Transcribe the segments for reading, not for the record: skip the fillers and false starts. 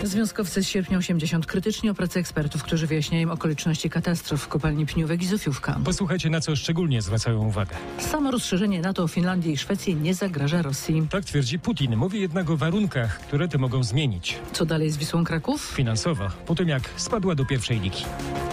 Związkowcy z Sierpnia 80 krytycznie o pracy ekspertów, którzy wyjaśniają okoliczności katastrof w kopalni Pniówek i Zofiówka. Posłuchajcie, na co szczególnie zwracają uwagę. Samo rozszerzenie NATO o Finlandię i Szwecję nie zagraża Rosji. Tak twierdzi Putin. Mówi jednak o warunkach, które te mogą zmienić. Co dalej z Wisłą Kraków? Finansowo, po tym jak spadła do pierwszej ligi.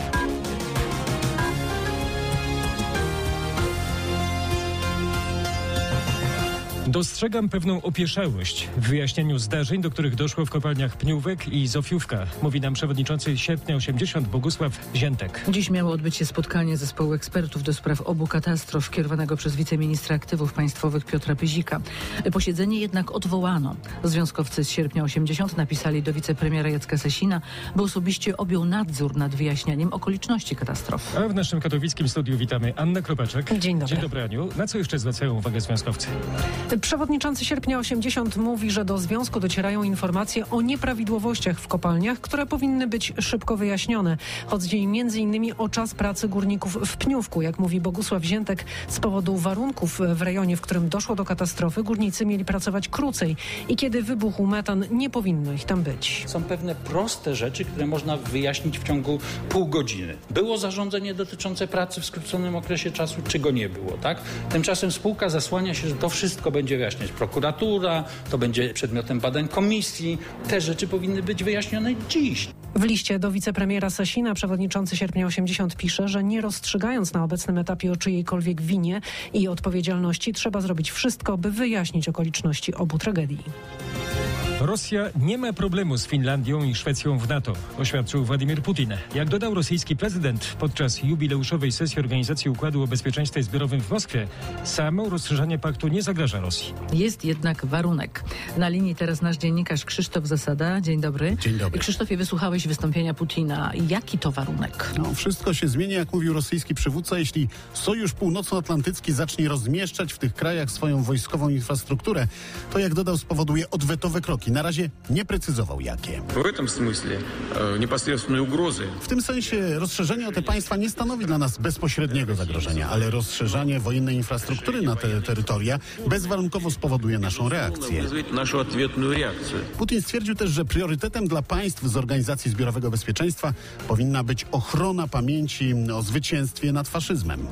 Dostrzegam pewną opieszałość w wyjaśnieniu zdarzeń, do których doszło w kopalniach Pniówek i Zofiówka, mówi nam przewodniczący Sierpnia 80 Bogusław Ziętek. Dziś miało odbyć się spotkanie zespołu ekspertów do spraw obu katastrof kierowanego przez wiceministra aktywów państwowych Piotra Pyzika. Posiedzenie jednak odwołano. Związkowcy z Sierpnia 80 napisali do wicepremiera Jacka Sasina, by osobiście objął nadzór nad wyjaśnianiem okoliczności katastrof. A w naszym katowickim studiu witamy Annę Kropaczek. Dzień dobry. Dzień dobry, Aniu. Na co jeszcze zwracają uwagę związkowcy? Przewodniczący Sierpnia 80 mówi, że do związku docierają informacje o nieprawidłowościach w kopalniach, które powinny być szybko wyjaśnione. Chodzi m.in. o czas pracy górników w Pniówku. Jak mówi Bogusław Ziętek, z powodu warunków w rejonie, w którym doszło do katastrofy, górnicy mieli pracować krócej i kiedy wybuchł metan, nie powinno ich tam być. Są pewne proste rzeczy, które można wyjaśnić w ciągu pół godziny. Było zarządzenie dotyczące pracy w skróconym okresie czasu, czy go nie było, tak? Tymczasem spółka zasłania się, że to wszystko będzie wyjaśniać prokuratura, to będzie przedmiotem badań komisji. Te rzeczy powinny być wyjaśnione dziś. W liście do wicepremiera Sasina przewodniczący Sierpnia 80 pisze, że nie rozstrzygając na obecnym etapie o czyjejkolwiek winie i odpowiedzialności, trzeba zrobić wszystko, by wyjaśnić okoliczności obu tragedii. Rosja nie ma problemu z Finlandią i Szwecją w NATO, oświadczył Władimir Putin. Jak dodał rosyjski prezydent podczas jubileuszowej sesji Organizacji Układu o Bezpieczeństwie Zbiorowym w Moskwie, samo rozszerzenie paktu nie zagraża Rosji. Jest jednak warunek. Na linii teraz nasz dziennikarz Krzysztof Zasada. Dzień dobry. Dzień dobry. Krzysztofie, wysłuchałeś wystąpienia Putina. Jaki to warunek? Wszystko się zmieni, jak mówił rosyjski przywódca, jeśli Sojusz Północnoatlantycki zacznie rozmieszczać w tych krajach swoją wojskową infrastrukturę. To, jak dodał, spowoduje odwetowe kroki. Na razie nie precyzował jakie. W tym sensie rozszerzenie o te państwa nie stanowi dla nas bezpośredniego zagrożenia, ale rozszerzanie wojennej infrastruktury na te terytoria bezwarunkowo spowoduje naszą reakcję. Putin stwierdził też, że priorytetem dla państw z Organizacji Zbiorowego Bezpieczeństwa powinna być ochrona pamięci o zwycięstwie nad faszyzmem.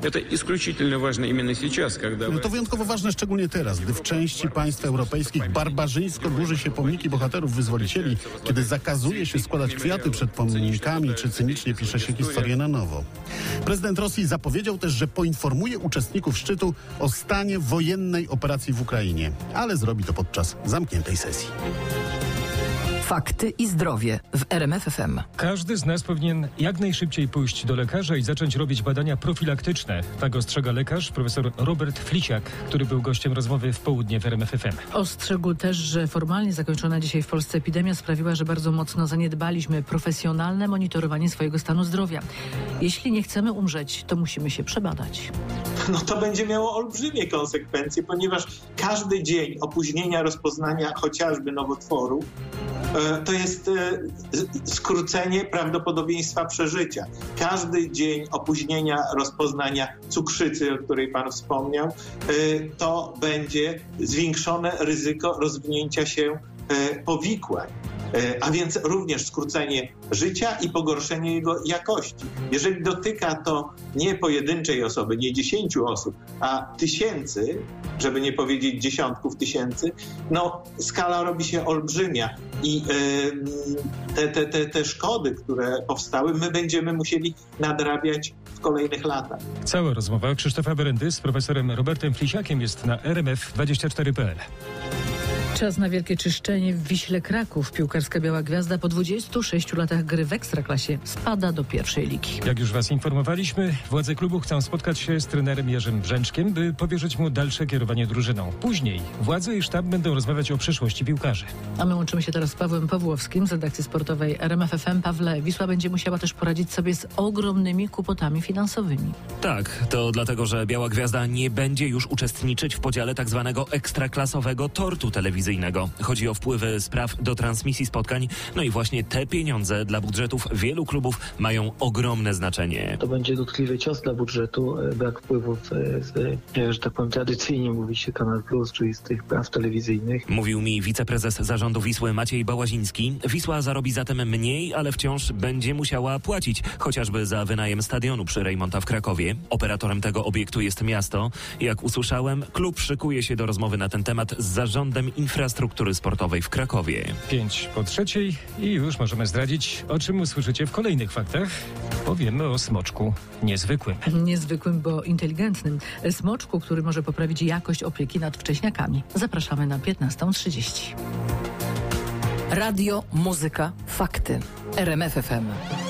To wyjątkowo ważne szczególnie teraz, gdy w części państw europejskich barbarzyńsko burzy się pomniki bohaterów wyzwolicieli, kiedy zakazuje się składać kwiaty przed pomnikami, czy cynicznie pisze się historię na nowo. Prezydent Rosji zapowiedział też, że poinformuje uczestników szczytu o stanie wojennej operacji w Ukrainie, ale zrobi to podczas zamkniętej sesji. Fakty i zdrowie w RMF FM. Każdy z nas powinien jak najszybciej pójść do lekarza i zacząć robić badania profilaktyczne. Tak ostrzega lekarz profesor Robert Flisiak, który był gościem rozmowy w południe w RMF FM. Ostrzegł też, że formalnie zakończona dzisiaj w Polsce epidemia sprawiła, że bardzo mocno zaniedbaliśmy profesjonalne monitorowanie swojego stanu zdrowia. Jeśli nie chcemy umrzeć, to musimy się przebadać. To będzie miało olbrzymie konsekwencje, ponieważ każdy dzień opóźnienia rozpoznania chociażby nowotworu to jest skrócenie prawdopodobieństwa przeżycia. Każdy dzień opóźnienia rozpoznania cukrzycy, o której pan wspomniał, to będzie zwiększone ryzyko rozwinięcia się powikłań. A więc również skrócenie życia i pogorszenie jego jakości. Jeżeli dotyka to nie pojedynczej osoby, nie 10 osób, a tysięcy, żeby nie powiedzieć dziesiątków tysięcy, skala robi się olbrzymia i te szkody, które powstały, my będziemy musieli nadrabiać w kolejnych latach. Cała rozmowa Krzysztofa Berendy z profesorem Robertem Flisiakiem jest na rmf24.pl. Czas na wielkie czyszczenie w Wiśle Kraków. Piłkarska Biała Gwiazda po 26 latach gry w Ekstraklasie spada do pierwszej ligi. Jak już was informowaliśmy, władze klubu chcą spotkać się z trenerem Jerzym Brzęczkiem, by powierzyć mu dalsze kierowanie drużyną. Później władze i sztab będą rozmawiać o przyszłości piłkarzy. A my łączymy się teraz z Pawłem Pawłowskim z redakcji sportowej RMF FM. Pawle, Wisła będzie musiała też poradzić sobie z ogromnymi kłopotami finansowymi. Tak, to dlatego, że Biała Gwiazda nie będzie już uczestniczyć w podziale tak zwanego ekstraklasowego tortu telewizyjnego. telewizyjnego. Chodzi o wpływy z praw do transmisji spotkań. No i właśnie te pieniądze dla budżetów wielu klubów mają ogromne znaczenie. To będzie dotkliwy cios dla budżetu, brak wpływów że tak powiem, tradycyjnie mówi się Kanal Plus, czyli z tych praw telewizyjnych. Mówił mi wiceprezes zarządu Wisły Maciej Bałaziński. Wisła zarobi zatem mniej, ale wciąż będzie musiała płacić, chociażby za wynajem stadionu przy Rejmonta w Krakowie. Operatorem tego obiektu jest miasto. Jak usłyszałem, klub szykuje się do rozmowy na ten temat z Zarządem Infrastruktury Sportowej w Krakowie. 5:03 i już możemy zdradzić, o czym usłyszycie w kolejnych faktach. Powiemy o smoczku niezwykłym. Niezwykłym, bo inteligentnym. Smoczku, który może poprawić jakość opieki nad wcześniakami. Zapraszamy na 15:30. Radio, muzyka, fakty. RMF FM.